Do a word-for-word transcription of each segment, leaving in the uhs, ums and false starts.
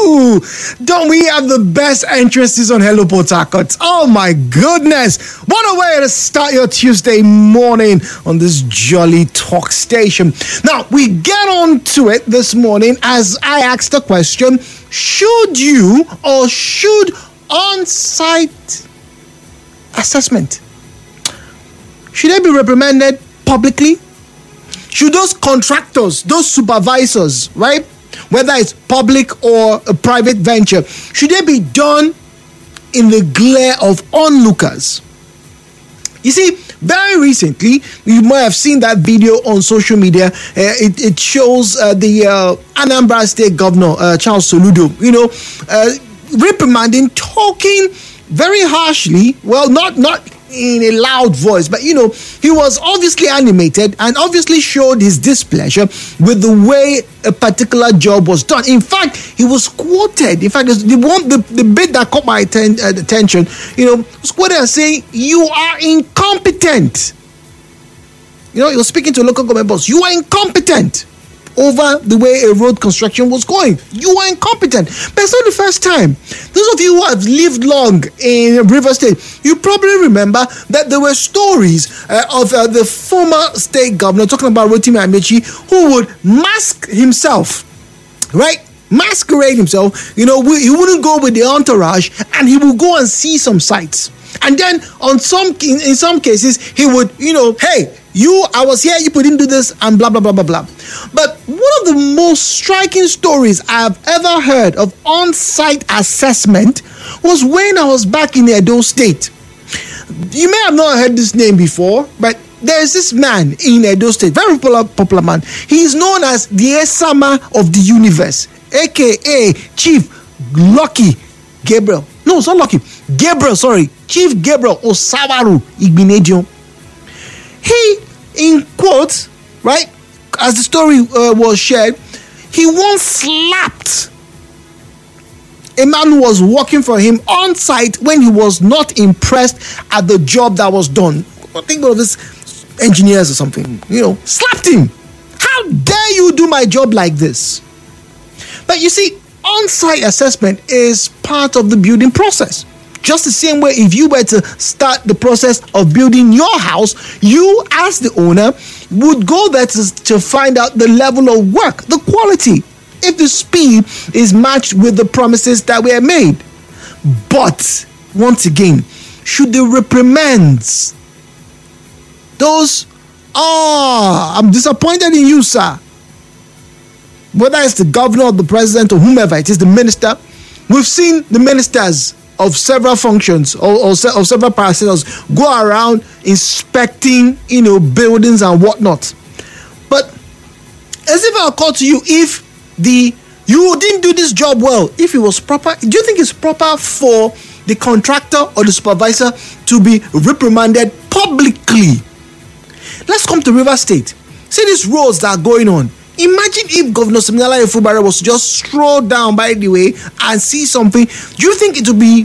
Ooh, don't we have the best entrances on Hello Port Harcourt? Oh my goodness. What a way to start your Tuesday morning on this jolly talk station. Now, we get on to it this morning as I asked the question, should you or should on-site assessment, should they be reprimanded publicly? Should those contractors, those supervisors, right, whether it's public or a private venture, should they be done in the glare of onlookers? You see, very recently, you might have seen that video on social media. Uh, it, it shows uh, the uh, Anambra State Governor, uh, Charles Soludo, you know, uh, reprimanding, talking very harshly. Well, not not in a loud voice, but you know, he was obviously animated and obviously showed his displeasure with the way a particular job was done. In fact, he was quoted. In fact, the one the, the bit that caught my atten- uh, attention, you know, was quoted as saying, "You are incompetent." You know, he was speaking to a local government boss. You are incompetent over the way a road construction was going. You are incompetent. But it's not the first time. Those of you who have lived long in River State, you probably remember that there were stories uh, of uh, the former state governor, talking about Rotimi Amechi, who would mask himself, right? Masquerade himself. You know, he wouldn't go with the entourage, and he would go and see some sites. And then on some in, in some cases, he would, you know, hey, you, I was here, you didn't do this, and blah, blah, blah, blah, blah. But one of the most striking stories I've ever heard of on-site assessment was when I was back in Edo State. You may have not heard this name before, but there's this man in Edo State, very popular, popular man. He's known as the Esama of the universe, a k a. Chief Lucky Gabriel. No, it's not Lucky. Gabriel, sorry. Chief Gabriel Osawaru Igbenedion. He, in quotes, right, as the story uh, was shared, he once slapped a man who was working for him on site when he was not impressed at the job that was done. I think one of his engineers or something, you know, slapped him. How dare you do my job like this? But you see, on-site assessment is part of the building process. Just the same way, if you were to start the process of building your house, you as the owner would go there to, to find out the level of work, the quality, if the speed is matched with the promises that were made. But, once again, should the reprimands, those, oh, I'm disappointed in you, sir. Whether it's the governor or the president or whomever it is, the minister, we've seen the ministers of several functions or, or se- of several parastatals go around inspecting, you know, buildings and whatnot. But as if I'll call to you, if the you didn't do this job well, if it was proper, do you think it's proper for the contractor or the supervisor to be reprimanded publicly? Let's come to River State. See these roads that are going on. Imagine if Governor Siminalayi Fubara was to just stroll down by the way and see something. Do you think it would be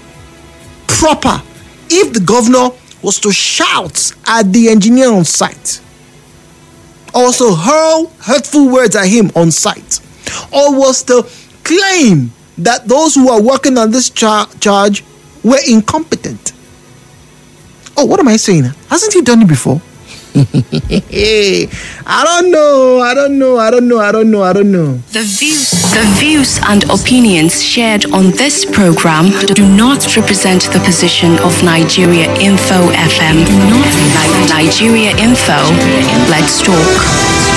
proper if the governor was to shout at the engineer on site? Also hurl hurtful words at him on site? Or was to claim that those who are working on this char- charge were incompetent? Oh, what am I saying? Hasn't he done it before? I don't know, I don't know, I don't know, I don't know, I don't know. The views, the views and opinions shared on this program do not represent the position of Nigeria Info F M. Not Nigeria Info. Let's talk.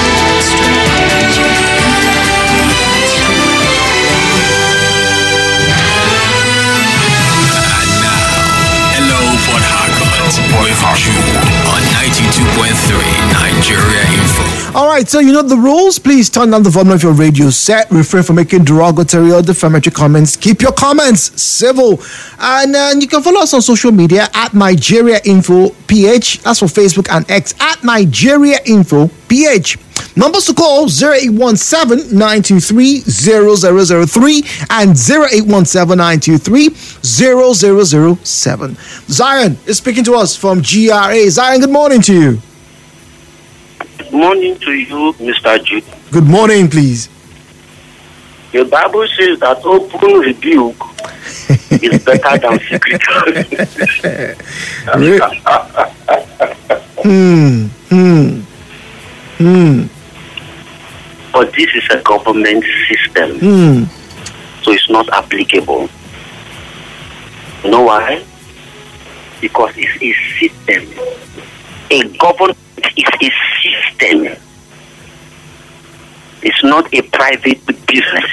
On ninety-two point three Nigeria Info. All right, so you know the rules. Please turn down the volume of your radio set. Refrain from making derogatory or defamatory comments. Keep your comments civil. And uh, you can follow us on social media at Nigeria Info P H. That's for Facebook and X at Nigeria Info P H. Numbers to call zero eight one seven, nine two three, zero zero zero three and zero eight one seven, nine two three, zero zero zero seven. Zion is speaking to us from G R A. Zion, good morning to you. Good morning to you, Mister Jude. Good morning, please. The Bible says that open rebuke is better than secret. Hmm. Hmm. Hmm. But this is a government system, Hmm. so it's not applicable. You know why? Because it's a system. A government is a system. It's not a private business.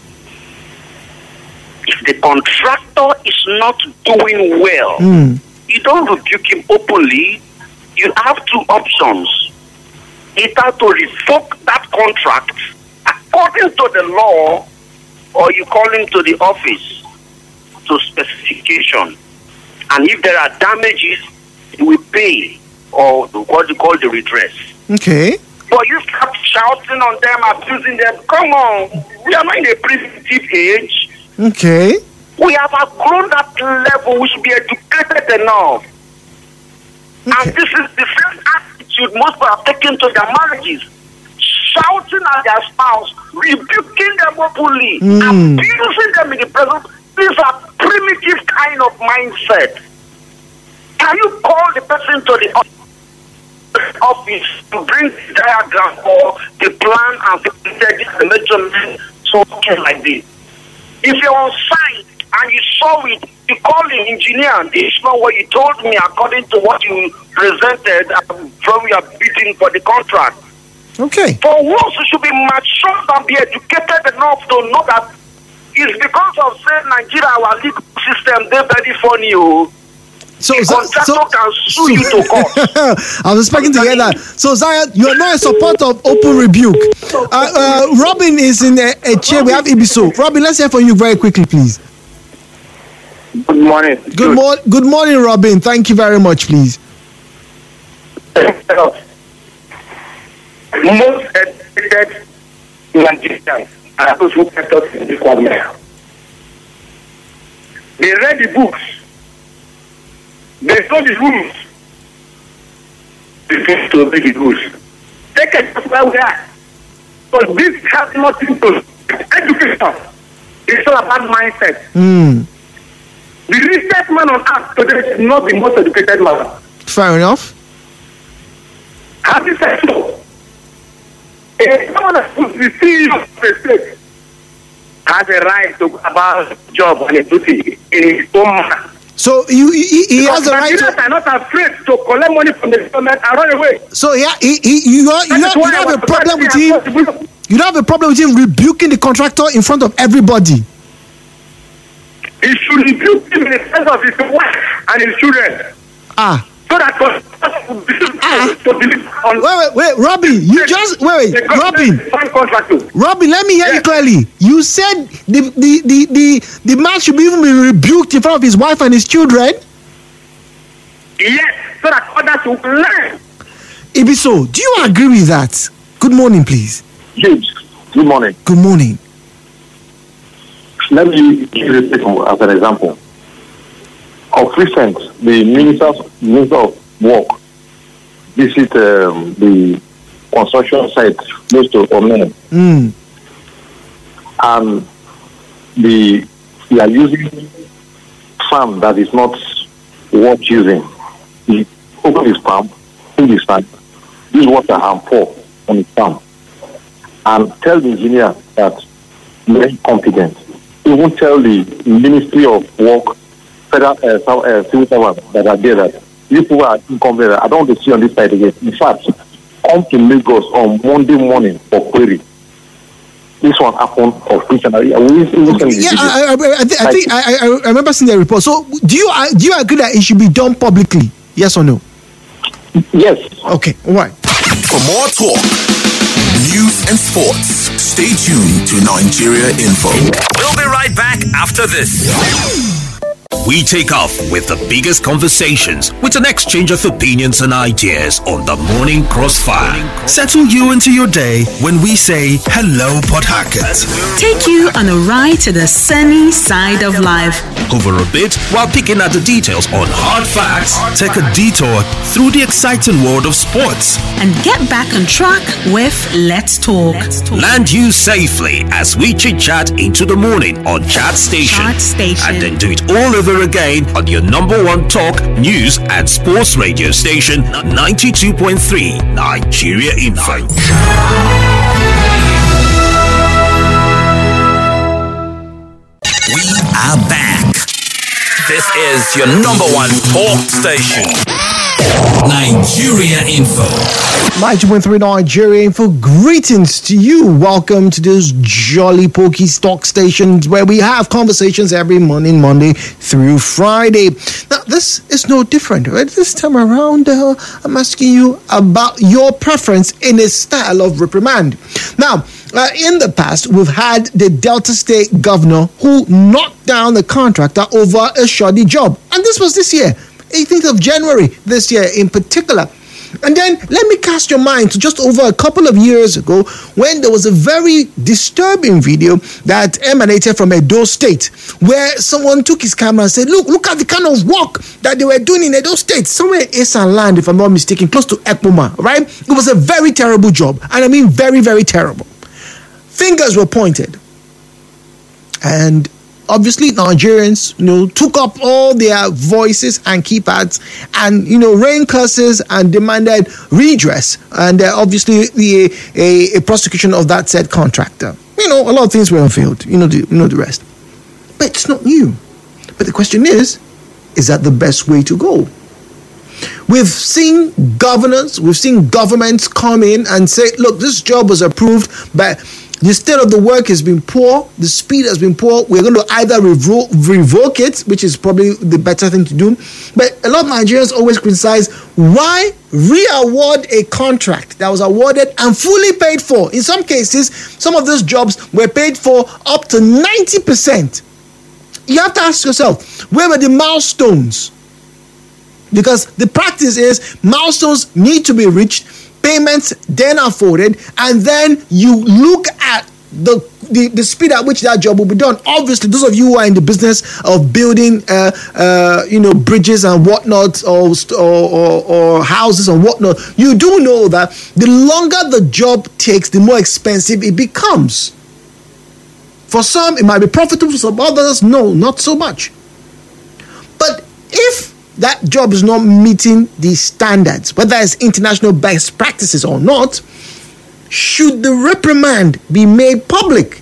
If the contractor is not doing well, Hmm. you don't rebuke him openly. You have two options. Either to revoke that contract according to the law, or you call him to the office to specification. And if there are damages, you will pay, or what you call the redress. Okay. But you start shouting on them, abusing them. Come on, we are not in a primitive age. Okay. We have outgrown that level. We should be educated enough. Okay. And this is the same attitude most people have taken to their marriages. Shouting at their spouse, rebuking them openly, Mm. abusing them in the presence. These are primitive kind of mindset. Can you call the person to the office to bring the diagram or the plan and the measurement something like this? If you're on site and you saw it, you call the engineer. This is not what you told me according to what you presented from your bidding for the contract. Okay. For once, you should be mature and be educated enough to know that it's because of, say, Nigeria, our legal system, they're very funny. Oh. So, The so, contractor so, can sue you to court. I was expecting to hear that. So, Zion, you are not a supporter of open rebuke. Uh, uh, Robin is in a, a chair. We have Ibiso. Robin, let's hear from you very quickly, please. Good morning. Good, mor- good morning, Robin. Thank you very much, please. Most educated Nigerians are those who kept us in this government. They read the books. They saw the rules. They refuse to obey the rules. They can just where we are. But this has nothing to do with education. It's all about mindset. Mm. The richest man on earth today is not the most educated man. Fair enough. Have you said so? If someone who's the C E O of the state has a right to go about a job and a duty in his own manner. So you, he, he has the right Nigerians to. are not afraid to collect money from the government and run away. So yeah, he, he, you, are, you, That is have, you why don't I have a was problem with very him. responsible. You don't have a problem with him rebuking the contractor in front of everybody. He should rebuke him in the sense of his wife and his children. Ah. So that to believe on Wait, wait, wait, Robin. You just wait, wait, Robin. Robin. Robin, let me hear you Yes. clearly. You said the the, the, the the man should be even be rebuked in front of his wife and his children. Yes, so that others will learn. Ibiso, do you agree with that? Good morning, please. James, good morning. Good morning. Let me give you this as an example. Of recent, the minister, minister of work visit um, the construction site close to Omen, Mm. and the they are using farm that is not worth using. He open his farm, in his farm, use water and pour on his farm, and tell the engineer that very competent. Even tell the Ministry of Work, federal uh, uh, civil servants that are there that these people are incompetent. I don't want to see on this side again. In fact, come to Lagos on Monday morning for query. This one happened occasionally. Yeah, I, I, I, th- I think I, I, I remember seeing the report. So, do you uh, do you agree that it should be done publicly? Yes or no? Yes. Okay. All right. For more talk, news and sports, stay tuned to Nigeria Info. We'll be right back after this. We take off with the biggest conversations with an exchange of opinions and ideas on the Morning Crossfire. Settle you into your day when we say hello, Port Harcourt. Take you on a ride to the sunny side of life. Over a bit while picking at the details on hard facts. Take a detour through the exciting world of sports. And get back on track with Let's Talk. Let's Talk. Land you safely as we chit-chat into the morning on Chat Station. Chat Station. And then do it all over again on your number one talk, news and sports radio station, ninety-two point three Nigeria Info. We are back. This is your number one talk station, Nigeria Info. ninety point three Nigeria Info. Greetings to you. Welcome to this jolly pokey stock stations where we have conversations every morning, Monday through Friday. Now, this is no different, right? This time around, uh, I'm asking you about your preference in a style of reprimand. Now, Uh, in the past, we've had the Delta State governor who knocked down the contractor over a shoddy job. And this was this year, eighteenth of January this year in particular. And then let me cast your mind to just over a couple of years ago when there was a very disturbing video that emanated from Edo State where someone took his camera and said, look, look at the kind of work that they were doing in Edo State, somewhere in Esan Land, if I'm not mistaken, close to Ekpoma, right? It was a very terrible job. And I mean very, very terrible. Fingers were pointed. And obviously Nigerians, you know, took up all their voices and keypads and, you know, rained curses and demanded redress. And uh, obviously the a, a prosecution of that said contractor. You know, a lot of things were unveiled. You know the, you know the rest. But it's not new. But the question is, is that the best way to go? We've seen governors, we've seen governments come in and say, look, this job was approved, but the state of the work has been poor, the speed has been poor. We're going to either revo- revoke it, which is probably the better thing to do. But a lot of Nigerians always criticize, why re-award a contract that was awarded and fully paid for? In some cases, some of those jobs were paid for up to ninety percent. You have to ask yourself, where were the milestones? Because the practice is milestones need to be reached, payments then afforded, and then you look at the, the the speed at which that job will be done. Obviously, those of you who are in the business of building, uh, uh, you know, bridges and whatnot, or, or, or, or houses and whatnot, you do know that the longer the job takes, the more expensive it becomes. For some, it might be profitable. For some others, no, not so much. But if that job is not meeting the standards, whether it's international best practices or not, should the reprimand be made public?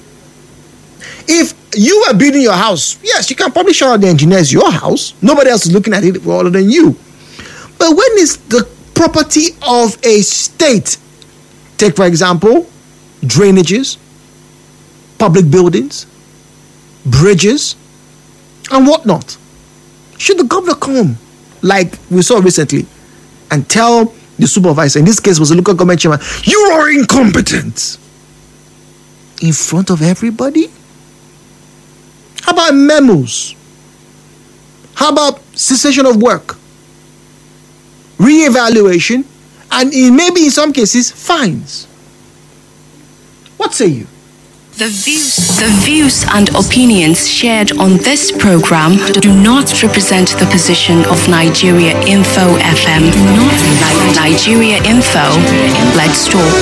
If you are building your house, yes, you can probably shout out the engineers your house. Nobody else is looking at it other than you. But when it's the property of a state, take for example, drainages, public buildings, bridges, and whatnot, should the governor come, like we saw recently, and tell the supervisor, in this case was a local government chairman, you are incompetent, in front of everybody? How about memos? How about cessation of work, re-evaluation, and in, maybe in some cases, fines? What say you? The views, the views and opinions shared on this program do not represent the position of Nigeria Info F M. Do not like Nigeria Info. Let's talk.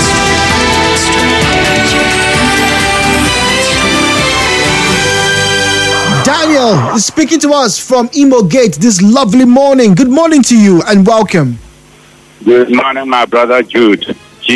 Daniel is speaking to us from Imo Gate this lovely morning. Good morning to you and welcome. Good morning, my brother Jude.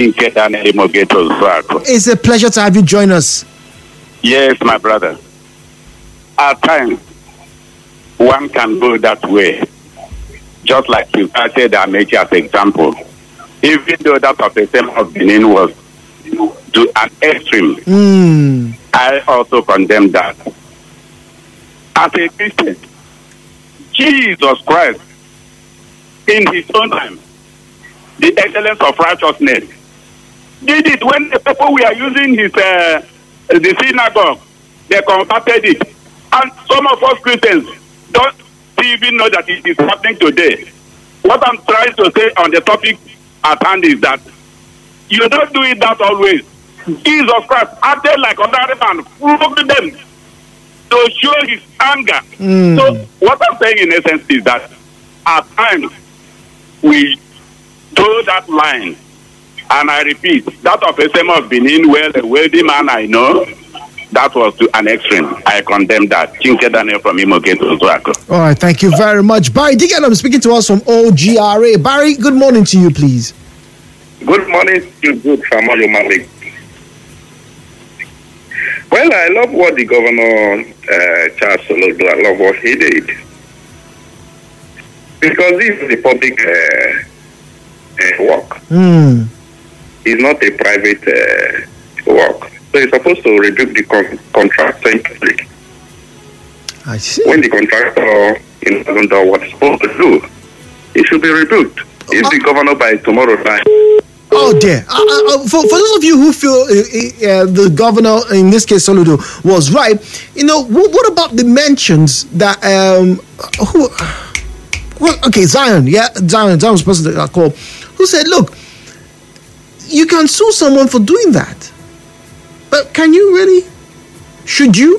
It's a pleasure to have you join us. Yes, my brother. At times, one can go that way. Just like you started I made you as an example. Even though that of the same of Benin was to an extreme, mm. I also condemn that. As a Christian, Jesus Christ, in his own time, the excellence of righteousness, did it when the people were using his uh, the synagogue, they converted it. And some of us Christians, don't even know that it is happening today. What I'm trying to say on the topic at hand is that you don't do it that always. Jesus Christ acted like another man, flogged them to show his anger. Mm. So what I'm saying in essence is that at times we toe that line. And I repeat, that of Esemo of Benin, well, a wealthy man I know, that was to an extreme. I condemn that. Chinke Daniel from Imoke to Osuako. All right, thank you very much. Barry Digan, speaking to us from O G R A. Barry, good morning to you, please. Good morning to you, good Samuel Malik. Well, I love what the governor, uh, Charles Solodo, I love what he did. Because this is the public uh, uh, work. Mm. It's not a private uh, work. So he's supposed to rebuke the con- contractor in public. I see. When the contractor you know, doesn't do what he's supposed to do, he should be rebuked. If uh, the governor by tomorrow night. Oh dear. Uh, uh, for, for those of you who feel uh, uh, the governor, in this case Soludo, was right, you know, what, what about the mentions that, um, who, well, okay, Zion, yeah, Zion, Zion was the person that I called, who said, look, you can sue someone for doing that. But can you really? Should you?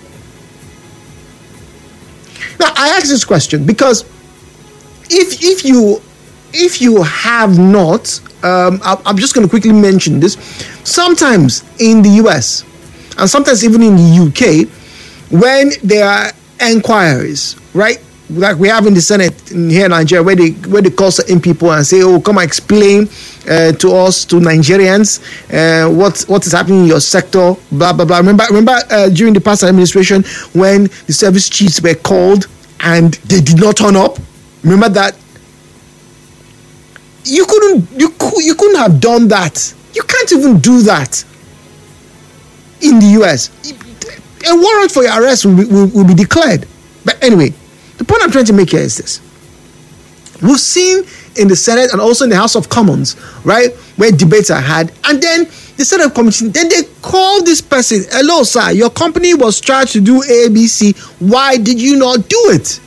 Now, I ask this question because if if you if you have not, um, I'm just going to quickly mention this. Sometimes in the U S and sometimes even in the U K, when there are inquiries, right? Like we have in the Senate in here in Nigeria, where they where they call certain people and say, "Oh, come and explain uh, to us, to Nigerians, uh, what what is happening in your sector." Blah blah blah. Remember, remember uh, during the past administration when the service chiefs were called and they did not turn up. Remember that? You couldn't you could you couldn't have done that. You can't even do that in the U S. A warrant for your arrest will be, will, will be declared. But anyway. The point I'm trying to make here is this. We've seen in the Senate and also in the House of Commons, right, where debates are had, and then the Senate committee, then they call this person, hello, sir, your company was charged to do A B C. Why did you not do it?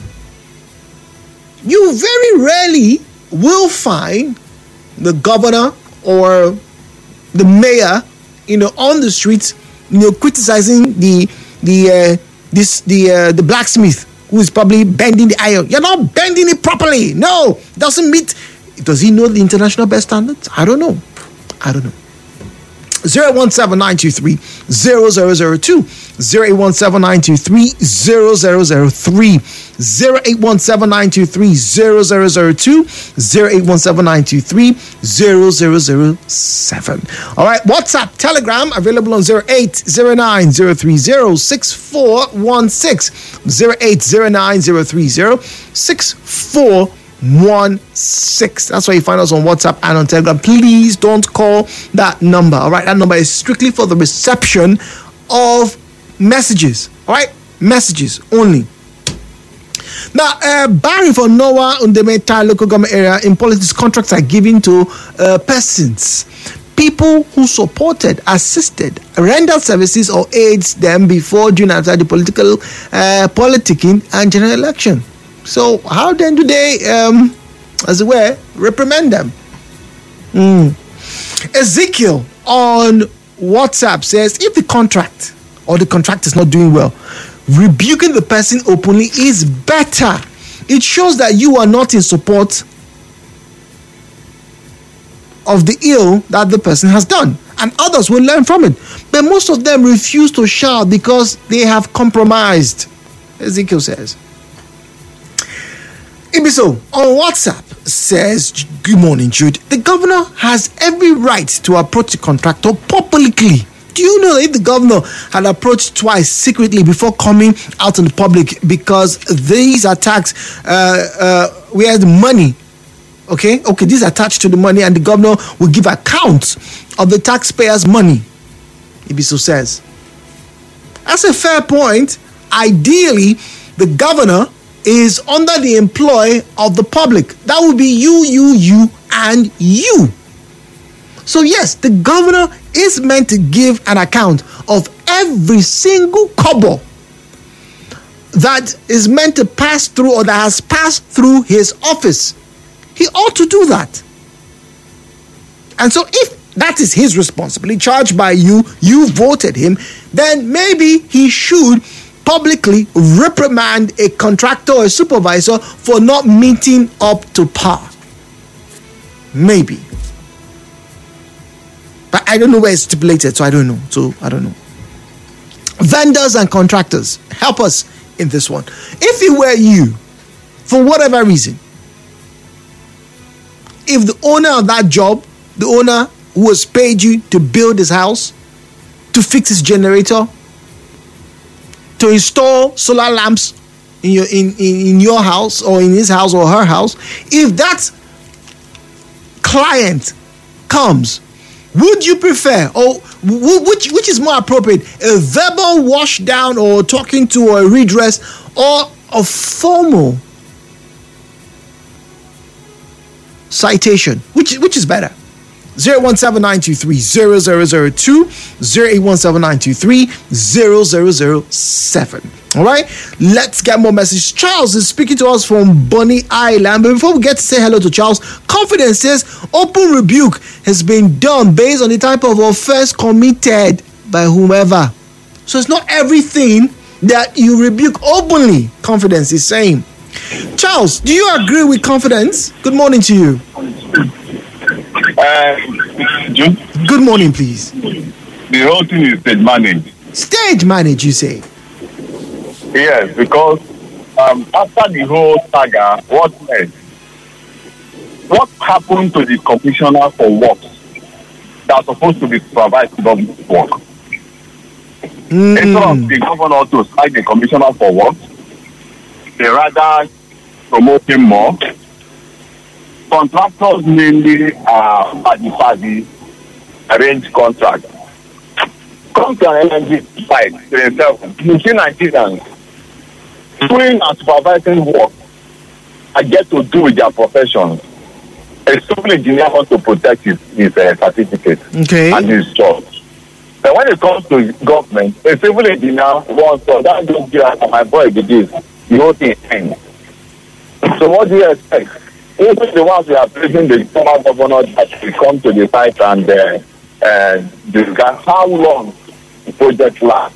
You very rarely will find the governor or the mayor, you know, on the streets, you know, criticizing the the uh, this the uh, the blacksmith who is probably bending the iron. You're not bending it properly. No, doesn't meet. Does he know the international best standards? I don't know. I don't know. zero one seven nine two three zero zero zero two, zero eight one seven nine two three zero zero zero three, zero eight one seven nine two three zero zero zero two, zero eight one seven nine two three zero zero zero seven. All right, WhatsApp, Telegram available on zero eight zero nine zero three zero six four one six, zero eight zero nine zero three zero six four one six. That's why you find us on WhatsApp and on Telegram. Please don't call that number. All right, that number is strictly for the reception of messages. All right, messages only. Now, uh, Barry for Noah Undemeta local government area, in politics, contracts are given to uh, persons, people who supported, assisted, rendered services or aids them before, during, after the political uh, politicking and general election. So how then do they, um, as it were, reprimand them? Mm. Ezekiel on WhatsApp says, if the contract or the contract is not doing well, rebuking the person openly is better. It shows that you are not in support of the ill that the person has done, and others will learn from it. But most of them refuse to shout because they have compromised, Ezekiel says. Ibiso on WhatsApp says, good morning, Jude. The governor has every right to approach the contractor publicly. Do you know that if the governor had approached twice secretly before coming out in the public, because these attacks, uh, uh, where the money, okay, okay, these are attached to the money, and the governor will give account of the taxpayers' money, Ibiso says. That's a fair point. Ideally, the governor is under the employ of the public. That would be you, you, you, and you. So yes, the governor is meant to give an account of every single kobo. that is meant to pass through or that has passed through his office. He ought to do that. And so if that is his responsibility, charged by you, you voted him, then maybe he should publicly reprimand a contractor or a supervisor for not meeting up to par. Maybe. But I don't know where it's stipulated, so I don't know. So I don't know. Vendors and contractors, help us in this one. If it were you, for whatever reason, if the owner of that job, the owner who has paid you to build his house, to fix his generator, to install solar lamps in your in, in, in your house or in his house or her house, if that client comes, would you prefer, or which which is more appropriate, a verbal wash down or talking to or a redress, or a formal citation? Which which is better? zero one seven nine two three zero zero zero two, zero eight one seven nine two three zero zero zero seven. All right, let's get more messages. Charles is speaking to us from Bonny Island. But before we get to say hello to Charles, Confidence says open rebuke has been done based on the type of offense committed by whomever. So it's not everything that you rebuke openly, Confidence is saying. Charles, do you agree with Confidence? Good morning to you. Uh, June? Good morning, please. The whole thing is stage managed. Stage managed, you say? Yes, because um, after the whole saga, what next? What happened to the commissioner for works that's supposed to be supervised government work? Mm. Instead of the governor to cite the commissioner for works, they rather promote him more. Contractors mainly are party-party arrange contracts. Come to an L N G site to yourself, you see Nigerians doing and supervising work and get to do with their profession. A civil engineer wants to protect his, his uh, certificate okay. and his job. But when it comes to government, a civil engineer wants to, that don't give us my boy with this, the whole thing ends. So what do you expect? Even the ones who are praising the former governor that will come to the site and uh, uh, discuss how long the project lasts.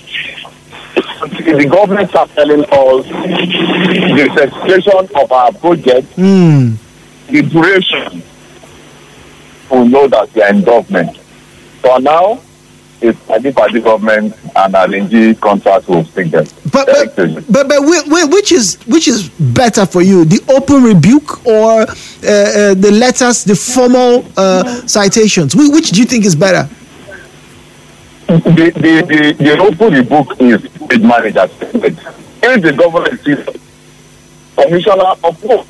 The government are telling us the certification of our project, mm. the duration, we know that we are in government. So now, it's I think by the government and L N G contract will take them. But but, but but which is which is better for you, the open rebuke or uh, uh, the letters, the formal uh, citations? Which do you think is better? The the the, the open rebuke is the manager. If the government is commissioner of work.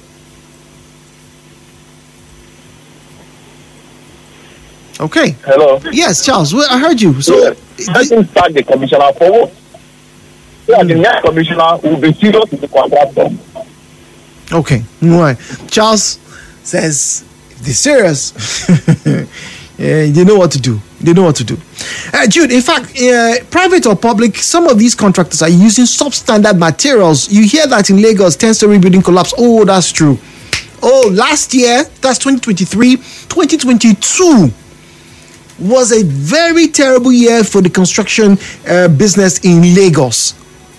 Okay. Hello. Yes, Charles. Well, I heard you. So yes. I think start the commissioner for work. So mm. the next commissioner will be serious with the contractor. Okay. All right. Charles says if they're serious, yeah, they know what to do. They know what to do. Uh, Jude, in fact, uh, private or public, some of these contractors are using substandard materials. You hear that in Lagos, ten-story building collapse. Oh, that's true. Oh, last year, that's twenty twenty-three, twenty twenty-two. Was a very terrible year for the construction uh, business in Lagos.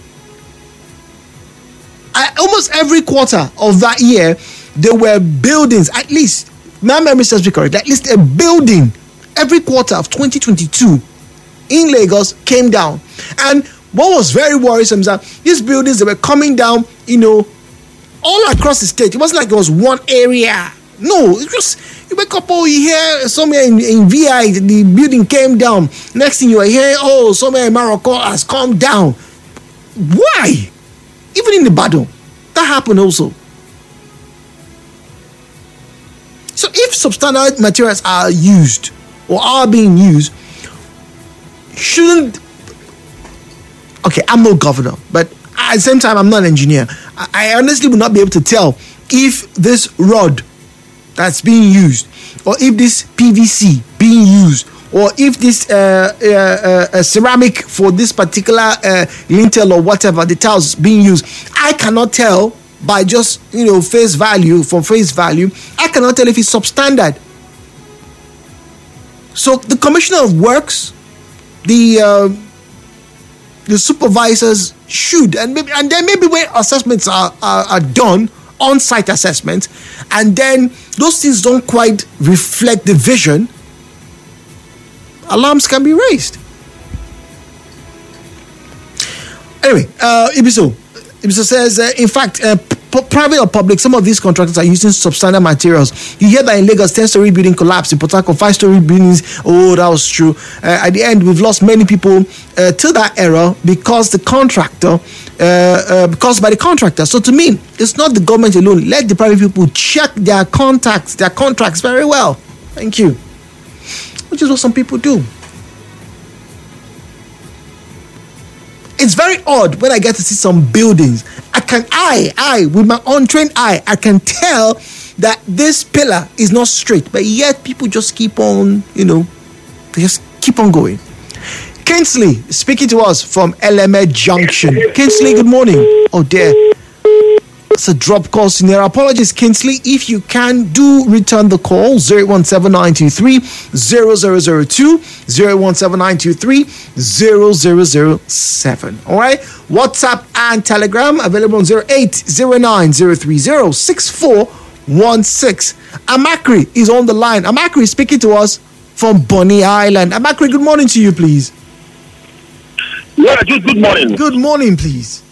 I, almost every quarter of that year, there were buildings, at least, my memory serves me correct, at least a building every quarter of twenty twenty-two in Lagos came down. And what was very worrisome is that these buildings, they were coming down, you know, all across the state. It wasn't like it was one area. No, it was, you wake up, oh, you hear somewhere in, in V I, the building came down. Next thing you are hearing, oh, somewhere in Morocco has come down. Why? Even in the battle, that happened also. So if substandard materials are used or are being used, shouldn't, okay, I'm no governor, but at the same time, I'm not an engineer. I, I honestly would not be able to tell if this rod that's being used or if this P V C being used, or if this uh, uh, uh, ceramic for this particular uh, lintel or whatever, the tiles being used, I cannot tell by just, you know, face value, from face value, I cannot tell if it's substandard. So the Commissioner of Works, the uh, the supervisors should, and maybe, and then maybe when assessments are, are, are done, on-site assessments, and then those things don't quite reflect the vision, alarms can be raised. Anyway, uh, Ibiso, Ibiso says, uh, in fact, uh, p- private or public, some of these contractors are using substandard materials. You hear that in Lagos, ten-story building collapsed. In Port Harcourt, five-story buildings. Oh, that was true. Uh, at the end, we've lost many people uh, to that era because the contractor, uh, uh, because by the contractor. So to me, it's not the government alone. Let the private people check their contacts, their contracts very well. Thank you. Which is what some people do. It's very odd when I get to see some buildings. I can, I, I, with my untrained eye, I can tell that this pillar is not straight, but yet people just keep on, you know, they just keep on going. Kingsley speaking to us from L M A Junction. Kingsley, good morning. Oh dear. It's a drop call scenario. Apologies, Kingsley. If you can, do return the call. zero one seven nine two three zero zero zero two, zero one seven nine two three zero zero zero seven. All right. WhatsApp and Telegram available on zero eight zero nine zero three zero six four one six. Amakri is on the line. Amakri is speaking to us from Bonny Island. Amakri, good morning to you, please. Yeah, good, good morning. Good morning, please.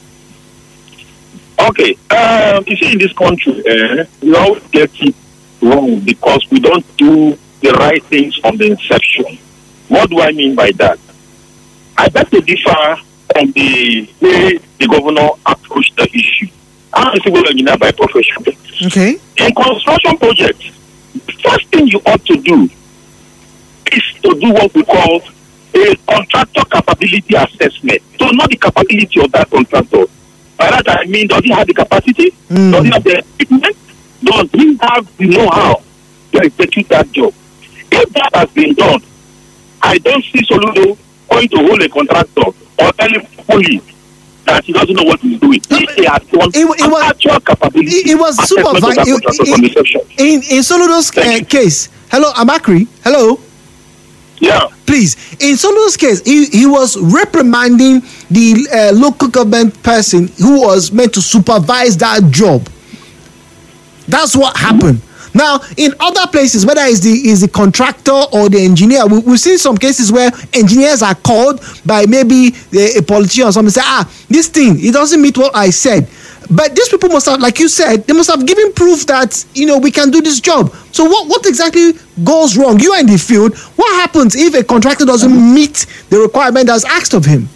Okay, um, you see, in this country, uh, we always get it wrong because we don't do the right things from the inception. What do I mean by that? I beg to differ from the way the governor approached the issue. I'm a civil engineer by profession. Okay. In construction projects, the first thing you ought to do is to do what we call a contractor capability assessment. So not the capability of that contractor. By that I mean, does he have the capacity? Mm. Does he have the equipment? Does he have the know-how to execute that job? If that has been done, I don't see Soludo going to hold a contractor or telling police that he doesn't know what he's doing. If he has done it, it was, actual capability, it, it was supervised. In, in Soludo's uh, case, hello, Amakri, hello? Yeah. Please, in Soludo's case, he, he was reprimanding the uh, local government person who was meant to supervise that job. That's what happened. Now, in other places, whether it's the is the contractor or the engineer, we, we've seen some cases where engineers are called by maybe the, a politician or something, say, ah, this thing, it doesn't meet what I said. But these people must have, like you said, they must have given proof that, you know, we can do this job. So what, what exactly goes wrong? You are in the field. What happens if a contractor doesn't meet the requirement that's asked of him?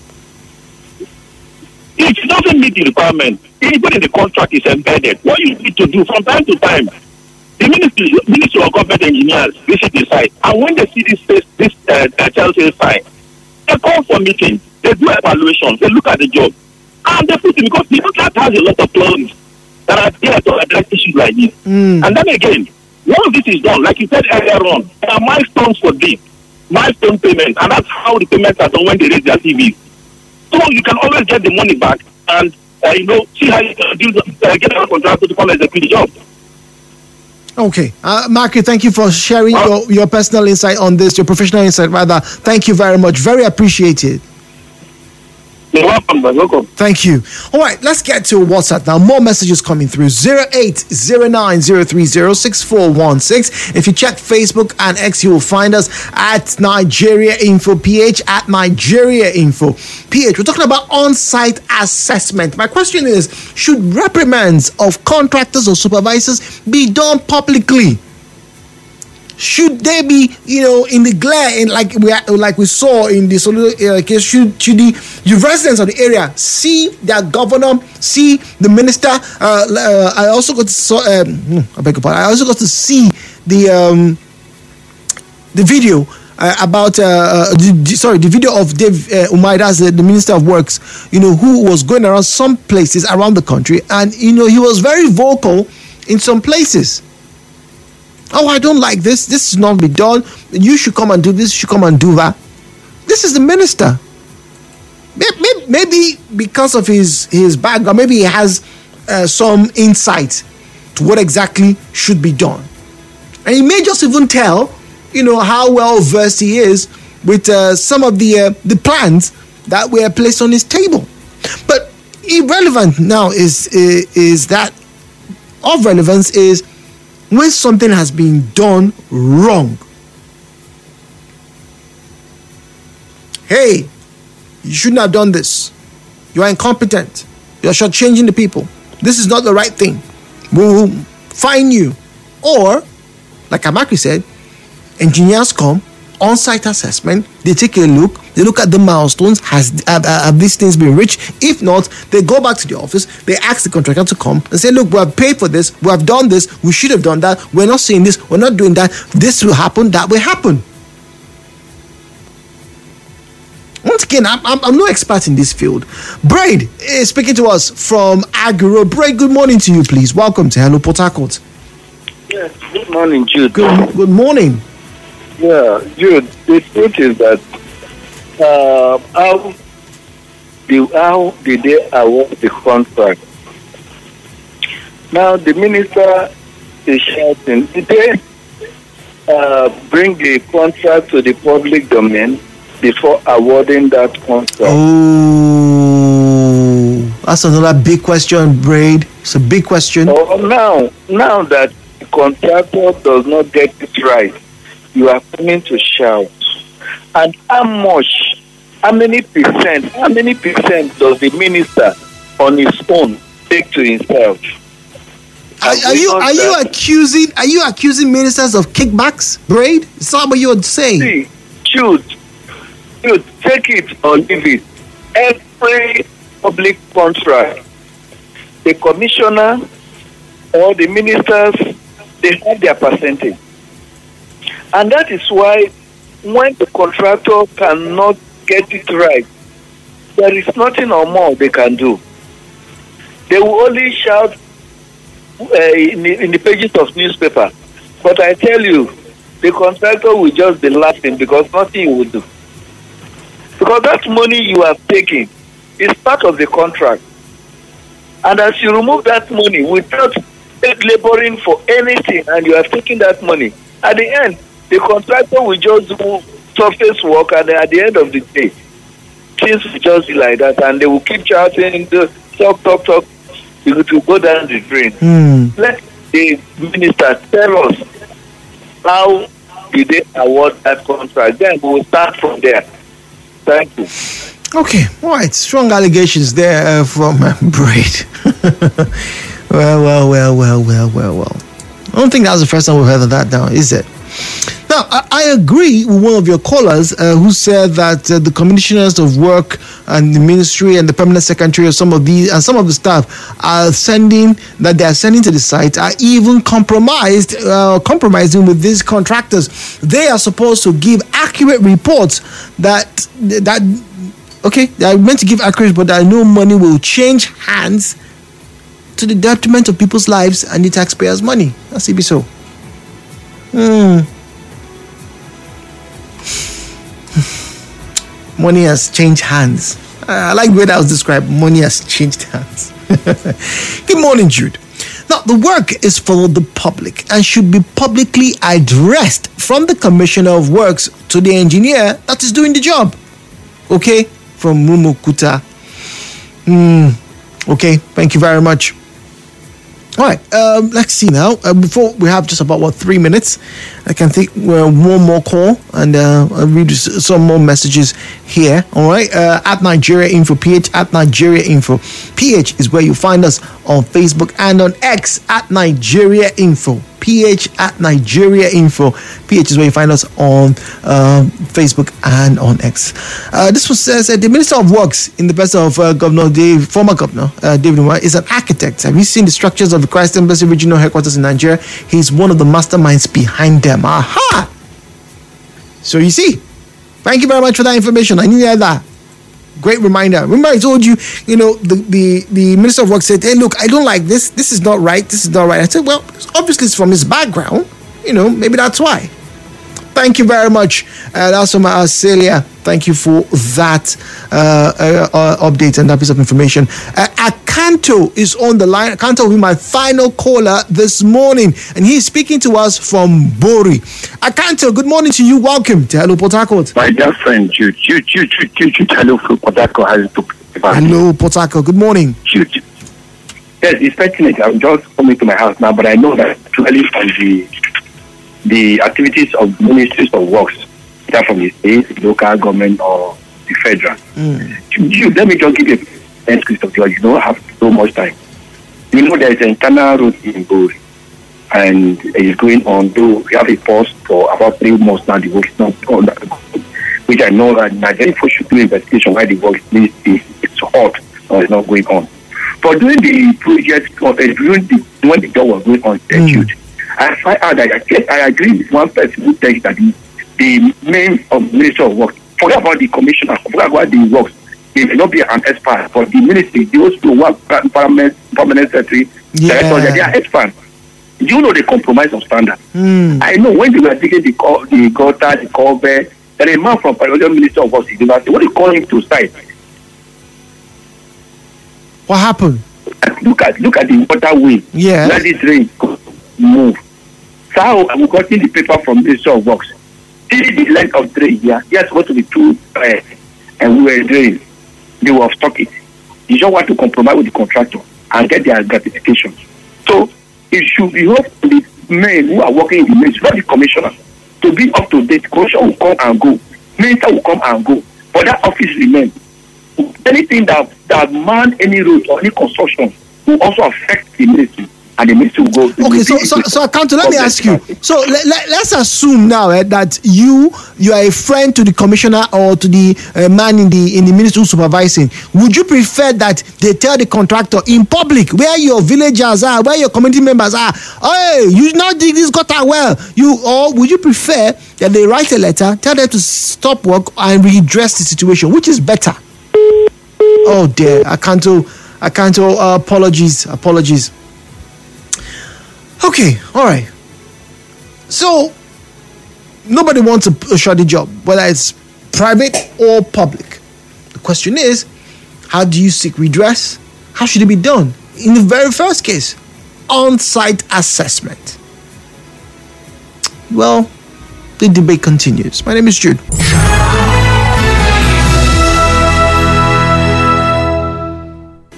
If it doesn't meet the requirement, even if the contract is embedded, what you need to do from time to time, the Ministry, Ministry of Government Engineers visit the site, and when they see this this uh, telltale sign, they call for meetings, they do evaluations, they look at the job, and they put it, because the contract has a lot of clauses that are there to address issues like this. Mm. And then again, once this is done, like you said earlier on, there are milestones for this, milestone payment, and that's how the payments are done when they raise their T Vs. So you can always get the money back and, uh, you know, see how you can do, uh, get a contractor to come and execute the job. Okay. Uh, Marky, thank you for sharing uh, your, your personal insight on this, your professional insight, rather. Thank you very much. Very appreciated. You're welcome, man. Welcome. Thank you. All right, let's get to WhatsApp now. More messages coming through. zero eight zero nine zero three zero six four one six. If you check Facebook and X, you will find us at Nigeria Info P H, at Nigeria Info P H. We're talking about on-site assessment. My question is, should reprimands of contractors or supervisors be done publicly? Should they be, you know, in the glare, in like we like we saw in the Soludo uh, case? Should should the, the residents of the area see their governor, see the minister? Uh, uh, I also got to saw, um, I beg your pardon. I also got to see the um, the video uh, about uh, the, the, sorry the video of Dave uh, Umaida, uh, the Minister of Works. You know, who was going around some places around the country, and you know he was very vocal in some places. Oh, I don't like this. This should not be done. You should come and do this. You should come and do that. This is the minister. Maybe, maybe because of his, his background, maybe he has uh, some insight to what exactly should be done. And he may just even tell, you know, how well versed he is with uh, some of the uh, the plans that were placed on his table. But irrelevant now is, is, is that of relevance is when something has been done wrong. Hey, you shouldn't have done this. You are incompetent. You are shortchanging the people. This is not the right thing. We will fine you. Or, like Amakri said, engineers come, on-site assessment, they take a look, they look at the milestones, has have, have these things been reached? If not, they go back to the office, they ask the contractor to come and say, look, we have paid for this, we have done this, we should have done that, we're not saying this, we're not doing that, this will happen, that will happen. Once again, I'm, I'm, I'm no expert in this field. Braid is speaking to us from Agro. Braid, good morning to you, please. Welcome to Hello Port Harcourt. Yes, good morning, Jude. Good, good morning. Yeah, Jude, the truth is that uh, how, the, how did they award the contract? Now, the minister is shouting, did they uh, bring the contract to the public domain before awarding that contract? Oh, that's another big question, Braid. It's a big question. Oh, now, now that the contractor does not get it right, you are coming to shout. And how much, how many percent, how many percent does the minister on his own take to himself? Are, are you are you accusing are you accusing ministers of kickbacks, Braid? Is that what you're saying? See, Jude, Jude, take it or leave it. Every public contract, the commissioner or the ministers, they have their percentage. And that is why when the contractor cannot get it right, there is nothing or more they can do. They will only shout uh, in, the, in the pages of newspaper. But I tell you, the contractor will just be laughing because nothing he will do. Because that money you are taking is part of the contract. And as you remove that money without laboring for anything and you are taking that money, at the end, the contractor will just do surface work, and at the end of the day, things will just be like that, and they will keep shouting, talk, talk, talk, it will go down the drain. Mm. Let the minister tell us how did they award that contract. Then we will start from there. Thank you. Okay, all right. Strong allegations there uh, from uh, Braid. well, well, well, well, well, well, well. I don't think that was the first time we've heard of that now, is it? Now, I, I agree with one of your callers uh, who said that uh, the commissioners of work and the ministry and the permanent secretary of some of these and some of the staff are sending that they are sending to the site are even compromised, uh, compromising with these contractors. They are supposed to give accurate reports that that okay, they are meant to give accurate, but that no money will change hands to the detriment of people's lives and the taxpayers' money. That's it be so. Hmm. Money has changed hands. I like the way that was described. Money has changed hands. Good morning, Jude. Now, the work is for the public and should be publicly addressed from the Commissioner of Works to the engineer that is doing the job. Okay? From Mumukuta. Hmm. Okay, thank you very much. All right, um, let's see now. Uh, before we have just about, what, three minutes, I can think uh, one more call and uh, I'll read some more messages here. All right, uh, at Nigeria Info, P H at Nigeria Info. P H is where you find us on Facebook and on X at Nigeria Info. P H at Nigeria Info. P H is where you find us on uh, Facebook and on X. Uh, this was says uh, the Minister of Works in the person of uh, Governor Dave, former Governor uh, David Umahi, is an architect. Have you seen the structures of the Christ Embassy Regional Headquarters in Nigeria? He's one of the masterminds behind them. Aha! So you see, thank you very much for that information. I needed that. Great reminder. Remember I told you, you know, the, the, the Minister of Work said, hey, look, I don't like this. This is not right. This is not right. I said, well, obviously it's from his background. you know, maybe that's why. Thank you very much. Uh, that's from uh, Celia. Thank you for that uh, uh, uh, update and that piece of information. Uh, Akanto is on the line. Akanto will be my final caller this morning, and he's speaking to us from Bori. Akanto, good morning to you. Welcome to Hello Port Harcourt. My dear friend, Jude, Jude, Jude, Jude, Jude, Jude, hello from Port Harcourt. How is it? Hello, Port Harcourt. Good morning. Jude. Yes, it's pertinent. I'm just coming to my house now, but I know that clearly from the the activities of ministries of works, either from the state, local government, or the federal. Mm. You, let me just give you a sense of yours. You don't have so much time. You know there is an internal road in Bori, and it's going on. Though we have a pause for about three months now, the work is not on that, which I know that Nigerian folks should do investigation why the work is it's hot or it's not going on. But during the project, or during the when the job was going on, mm. I find out that I, get, I agree with one person who thinks that the, the main of Ministry of Works, forget about the commissioner, forget about the works, they may not be an expert, but the ministry, those who work permanent, permanent secretary, yeah. director, they are experts. You know the compromise of standard. Mm. I know when they were digging the, the gutter, the cover, there is a man from the Ministry of Works, what do you call him to site? What happened? Look at look at the waterway. Yeah. Let this rain move. So I'm getting the paper from the Ministry of Works. See the length of drain here. Yes, supposed to be two uh, and we were drained. They will stock it. You don't want to compromise with the contractor and get their gratification. So it should be up to the men who are working in the ministry, not the commissioner, to be up to date. Commissioner will come and go. Minister will come and go. But that office remains. Anything that that man any road or any construction will also affect the ministry, and the ministry will go. Okay, so so so Akanto, let me ask you. So let, let, let's assume now eh, that you you are a friend to the commissioner or to the uh, man in the in the ministry who's supervising. Would you prefer that they tell the contractor in public where your villagers are, where your community members are, hey, you not dig this gutter well? You or would you prefer that they write a letter, tell them to stop work and redress the situation? Which is better? Oh dear, Akanto, Akanto, uh, apologies, apologies. Okay, all right. So, nobody wants a, a shoddy job, whether it's private or public. The question is, how do you seek redress? How should it be done? In the very first case, on-site assessment. Well, the debate continues. My name is Jude.